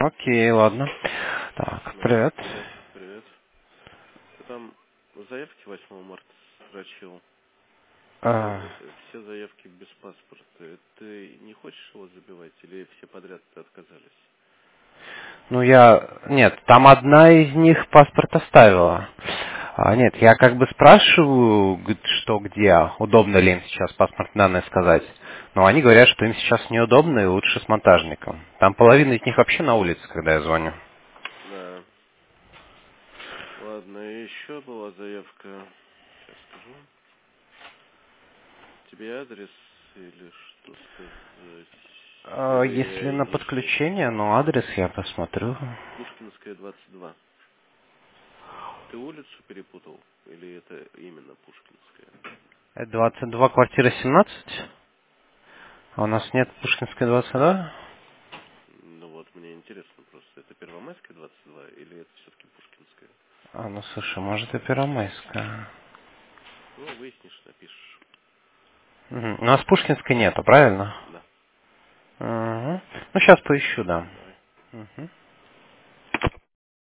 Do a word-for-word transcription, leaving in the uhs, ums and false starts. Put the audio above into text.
Окей, ладно. Так, Да, привет. привет, привет. Ты там заявки восьмого марта строчил. А, Э, Все заявки без паспорта. Ты не хочешь его забивать или все подряд отказались? ну я... Нет, там одна из них паспорт оставила. А, нет, я как бы спрашиваю, г- что где, удобно ли им сейчас паспортные данные сказать. Но они говорят, что им сейчас неудобно и лучше с монтажником. Там половина из них вообще на улице, когда я звоню. Да. Ладно, и еще была заявка. Сейчас скажу. Тебе адрес или что сказать? А, если Или на не... подключение, ну адрес я посмотрю. Пушкинская, двадцать два. Ты улицу перепутал? Или это именно Пушкинская? Это двадцать два, квартира семнадцать. А у нас нет Пушкинской двадцать два? Ну вот, мне интересно просто, это Первомайская двадцать два или это все-таки Пушкинская? А, ну слушай, может и Первомайская. Ну, выяснишь, напишешь. Мгм. У нас Пушкинской нету, правильно? Да. Угу. Ну, сейчас поищу, да. Давай. Мгм.